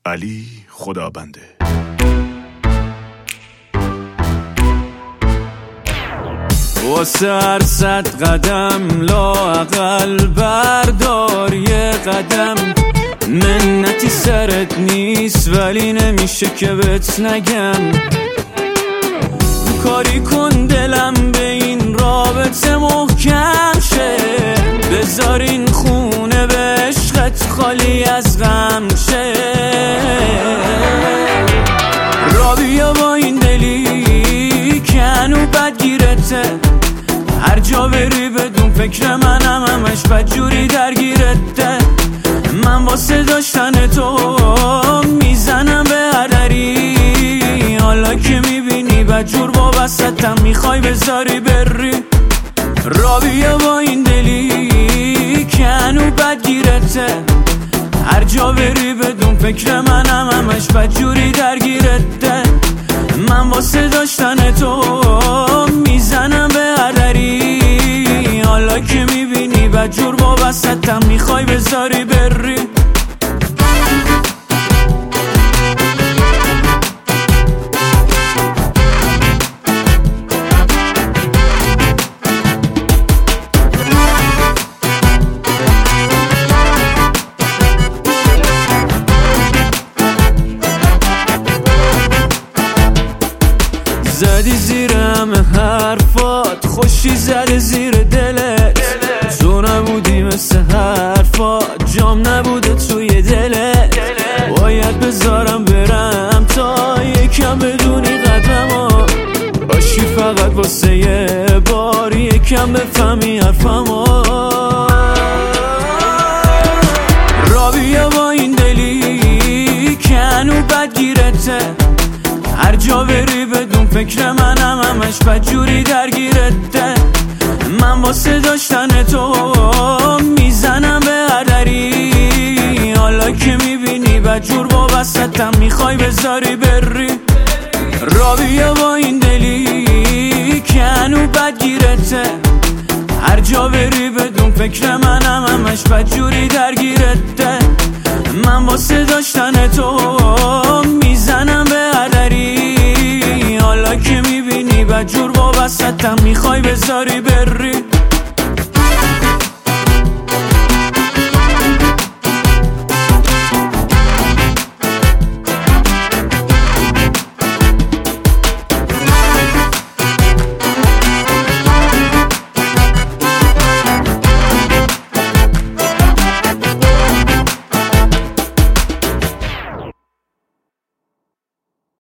علی خدابنده. واسه هر 100 قدم لااقل بردار یه قدم. منتی سرت نیست ولی نمیشه که بهت نگم. کاری کن دلم به این رابطه محکم شه. بذار این خونه به عشقت خالی از غم شه. را بیا با این دلی که هنو بد گیرته. هر جا بری بدون فکر منم همش بدجوری درگیرته. من واسه داشتن تو میزنم به هر دری. حالا که میبینی بدجور وابستم میخوای بذاری بری. را بیا با این دلی که هنو بد گیرته. هر جا بری بدون فکر منم همش بدجوری درگیرته. من واسه داشتن تو میزنم به هر دری. حالا که میبینی بدجور وابستم میخوای بذاری بری. زدی زیر همه حرفات، خوشی زده زیر دلت. تو نبودی مثل حرفات، جام نبوده توی دلت. باید بذارم برم تا یکم بدونی قدرمو باشی فقط واسه یه بار یکم بفهمی حرفمو. را بیا با این دلی که هنو بد گیرته. هر جا بری بدون فکر منم همش بدجوری درگیرته. من واسه داشتن تو میزنم به هر دری. حالا که میبینی بدجور وابستم میخوای بذاری بری. را بیا با این دلی که هنو بد گیرته. هر جا بری بدون فکر منم همش بدجوری درگیرته. من واسه داشتن تو میزنم به هر دری. حالا که میبینی بدجور وابستم میخوای بذاری بری.